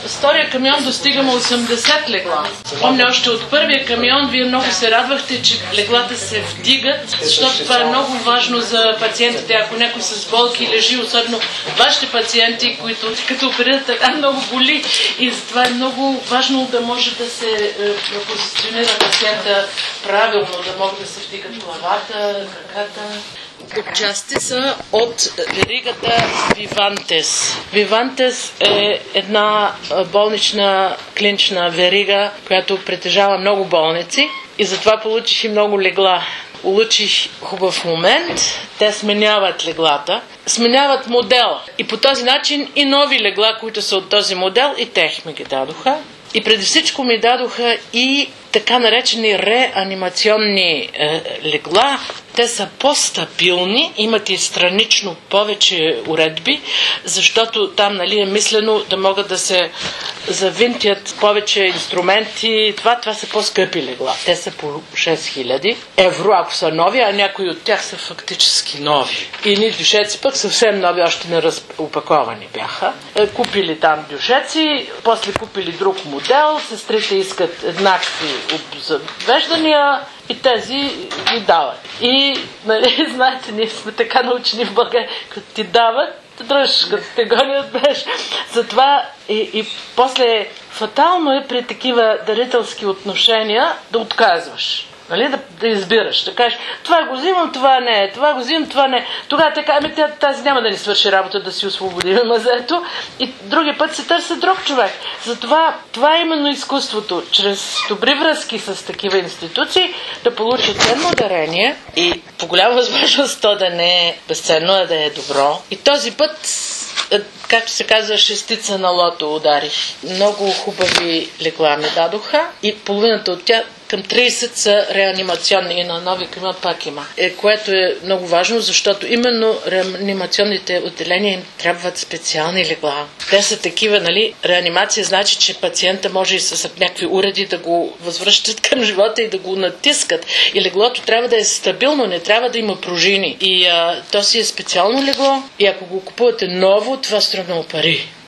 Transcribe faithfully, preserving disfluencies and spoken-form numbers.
втория камион достигаме осемдесет легла. Помня още от първия камион, вие много се радвахте, че леглата се вдигат, защото това е много важно за пациентите. Ако някой с болки лежи, особено вашите пациенти, които като оперират така много боли, и затова е много важно да може да се е, позиционира пациента правилно, да могат да се вдигат главата, краката. Части са от веригата Vivantes. Vivantes е една болнична клинична верига, която притежава много болници и затова получих и много легла. Улучих хубав момент, те сменяват леглата, сменяват модела и по този начин и нови легла, които са от този модел, и тех ми ги дадоха. И преди всичко ми дадоха и така наречени реанимационни е, легла. Те са по-стабилни, имат и странично повече уредби, защото там, нали, е мислено да могат да се завинтят повече инструменти. Това, това са по-скъпи легла. Те са по шест хиляди евро, ако са нови, а някои от тях са фактически нови. И ни дюшеци пък съвсем нови, още не разопаковани бяха. Е, купили там дюшеци, после купили друг модел, сестрите искат еднакви обзавеждания и тези ги дават. И, нали, знаете, ние сме така научени в България, като ти дават, дръж, като те гонят, дръж. Затова и, и после фатално е при такива дарителски отношения да отказваш. Нали, да, да избираш, да кажеш, това го взимам, това не е, това го взимам, това не е. Тогава така, ами тази няма да ни свърши работа, да си освободим мазето, и другия път се търси друг човек. Затова това е именно изкуството, чрез добри връзки с такива институции, да получат ценно дарение и по голяма възможност то да не е безценно, а да е добро. И този път, както се казва, шестица на лото ударих. Много хубави легла ми дадоха и половината от тях, към трийсет, са реанимационни, и на нови камион пак има. Е, което е много важно, защото именно реанимационните отделения им трябват специални легла. Те са такива, нали, реанимация значи, че пациента може и с някакви уреди да го възвръщат към живота и да го натискат. И леглото трябва да е стабилно, не трябва да има пружини. И а, то си е специално легло и ако го купувате ново, това струва много пари.